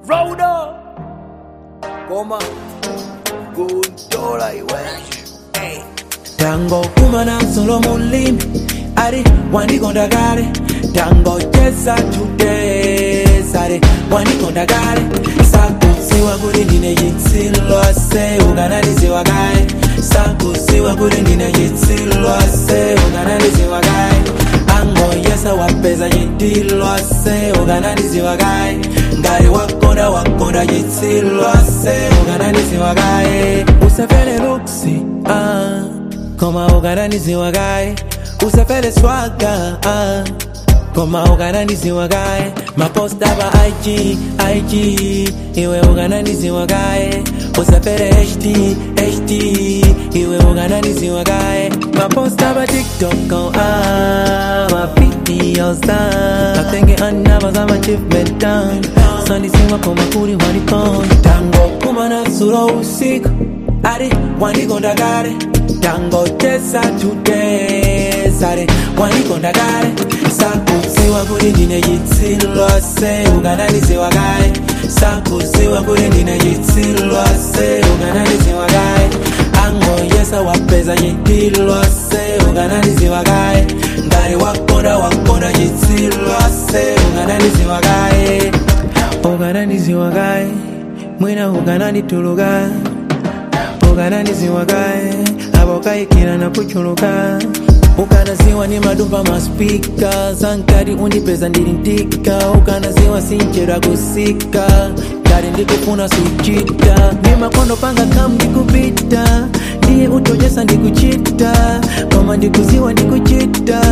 Rhoda Goma Gundola iwe Hey Tango kumana solo mulimi Ari wanikonda kale Tango chesa today Sare wanikonda kale Sakusiwa kuri ndine yitsilwa se Ugananiziwa kale Sakusiwa kuri ndine yitsilwa se Ugananiziwa kale Ango yesa wapeza yitilwa se Ugananiziwa kale Ngari wakonda yitsilwa se Ugananiziwa kale Usafele luksi Koma ugananiziwa kale Usafele swaga Koma ugananiziwa kale Maposta ba IG Iwe ugananiziwa kale Usafele HD Iwe ugananiziwa kale Maposta ba TikTok Ma videos Katenge anaba za achievement down Sanisiwa koma kuri wanikon Tango kumana suro usiku Ari wanikonda kale Tango chesa today Sare wanikonda kale Sakusiwa kuri ndine yitsilwa se Ugananiziwa kale Sakusiwa kuri ndine yitsilwa se Ugananiziwa kale Ango yesa wapeza yitilwa se Ugananiziwa kale Ngari wakonda yitsilwa se Ugananiziwa kale Ugananiziwa kale Mwina ugananituluka Ugananiziwa kale Abokaikira na kuchuluka Ukanaziwa ni madumba maspika Sankari undipeza ndirintika Ukanaziwa sinchera kusika Kari ndikufuna suchita Nima kondo panga kam ndikupita Ndiye utojesa ndikuchita Koma ndikuziwa ndikuchita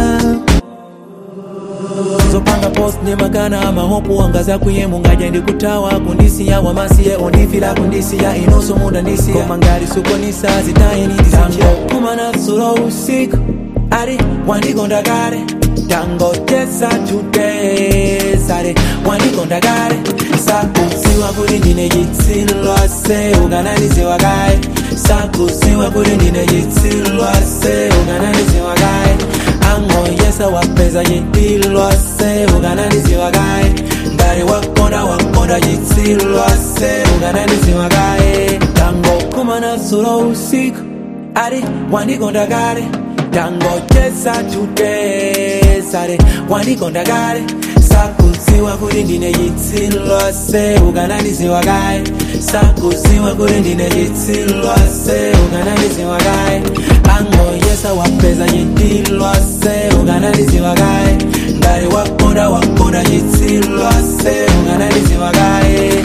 Zopanga post ni magana ama hopu wangaza kuye mungaja ndikutawa kundisiya wamasiye ondifila kundisiya inoso munda ndisiya komangari suko nisa zitaye nitisango kumana suro usiku Ari wanikonda kale Tango chesa today Sare wanikonda kale Sakusiwa kuri ndine yitsilwa se Ugananiziwa kale Sakusiwa kuri ndine yitsilwa se Ugananiziwa kale Ango yesa wapeza yitilwa se Ugananiziwa kale Ngari wakonda yitsilwa se Ugananiziwa kale Tango kumana suro usiku Ari wanikonda kale Tango chesa today Sare wanikonda kale Sakusiwa kuri ndine yitsilwa se Ugananiziwa kale Sakusiwa kuri ndine yitsilwa se Ugananiziwa kale Ango yesa wapeza yitilwa se Ugananiziwa kale Ngari wakonda yitsilwa se Ugananiziwa kale